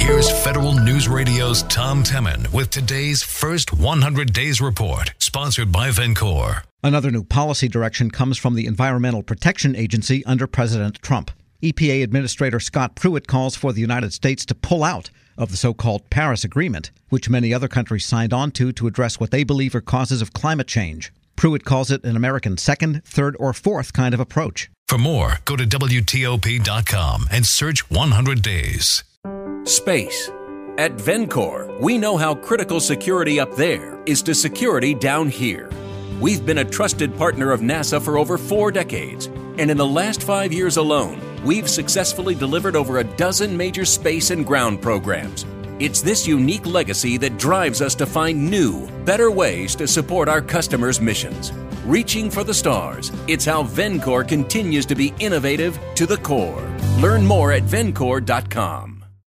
Here's Federal News Radio's Tom Temin with today's first 100 Days Report, sponsored by Vencor. Another new policy direction comes from the Environmental Protection Agency under President Trump. EPA Administrator Scott Pruitt calls for the United States to pull out of the so-called Paris Agreement, which many other countries signed on to address what they believe are causes of climate change. Pruitt calls it an American second, third, or fourth kind of approach. For more, go to WTOP.com and search 100 Days. Space. At Vencor, we know how critical security up there is to security down here. We've been a trusted partner of NASA for over 4 decades, and in the last 5 years alone, we've successfully delivered over a dozen major space and ground programs. It's this unique legacy that drives us to find new, better ways to support our customers' missions. Reaching for the stars, it's how Vencor continues to be innovative to the core. Learn more at Vencor.com.